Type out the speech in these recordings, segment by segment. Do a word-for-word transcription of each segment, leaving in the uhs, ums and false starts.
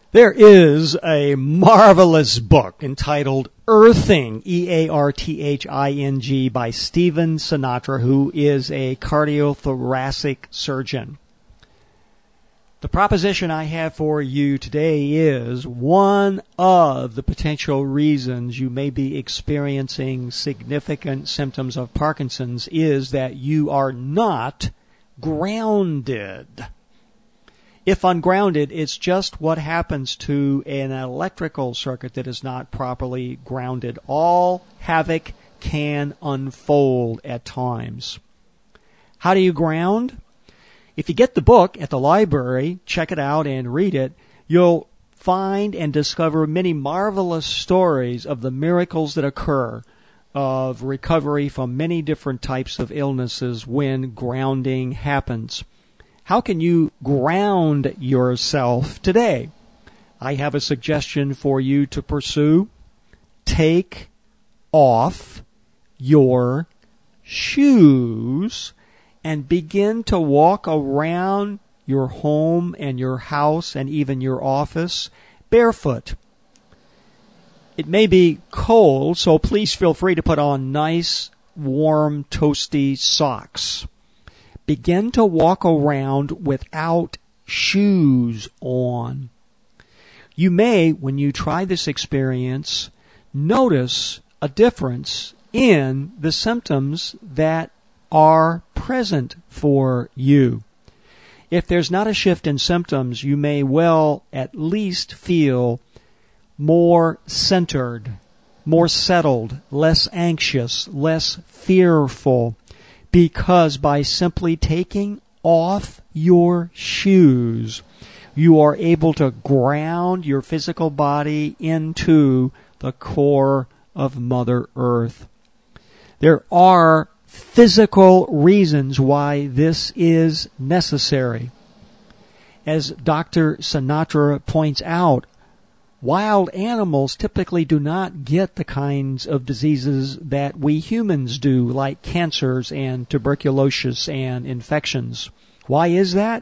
There is a marvelous book entitled Earthing, E A R T H I N G, by Stephen Sinatra, who is a cardiothoracic surgeon. The proposition I have for you today is one of the potential reasons you may be experiencing significant symptoms of Parkinson's is that you are not grounded. If ungrounded, it's just what happens to an electrical circuit that is not properly grounded. All havoc can unfold at times. How do you ground? If you get the book at the library, check it out and read it, you'll find and discover many marvelous stories of the miracles that occur of recovery from many different types of illnesses when grounding happens. How can you ground yourself today? I have a suggestion for you to pursue. Take off your shoes and begin to walk around your home and your house and even your office barefoot. It may be cold, so please feel free to put on nice, warm, toasty socks. Begin to walk around without shoes on. You may, when you try this experience, notice a difference in the symptoms that are present for you. If there's not a shift in symptoms, you may well at least feel more centered, more settled, less anxious, less fearful, because by simply taking off your shoes, you are able to ground your physical body into the core of Mother Earth. There are physical reasons why this is necessary. As Doctor Sinatra points out, wild animals typically do not get the kinds of diseases that we humans do, like cancers and tuberculosis and infections. Why is that?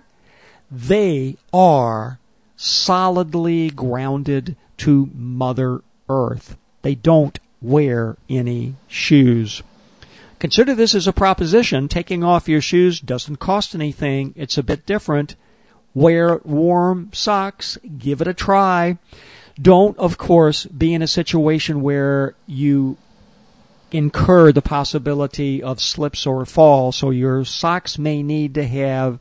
They are solidly grounded to Mother Earth. They don't wear any shoes. Consider this as a proposition. Taking off your shoes doesn't cost anything. It's a bit different. Wear warm socks. Give it a try. Don't, of course, be in a situation where you incur the possibility of slips or fall, so your socks may need to have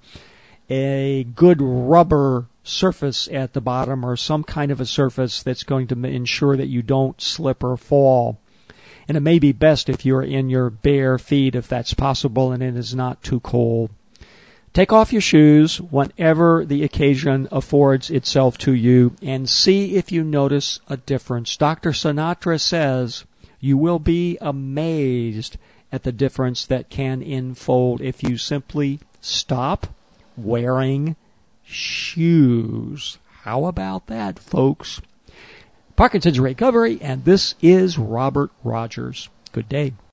a good rubber surface at the bottom or some kind of a surface that's going to ensure that you don't slip or fall. And it may be best if you're in your bare feet, if that's possible and it is not too cold. Take off your shoes whenever the occasion affords itself to you and see if you notice a difference. Doctor Sinatra says you will be amazed at the difference that can unfold if you simply stop wearing shoes. How about that, folks? Parkinson's Recovery, and this is Robert Rogers. Good day.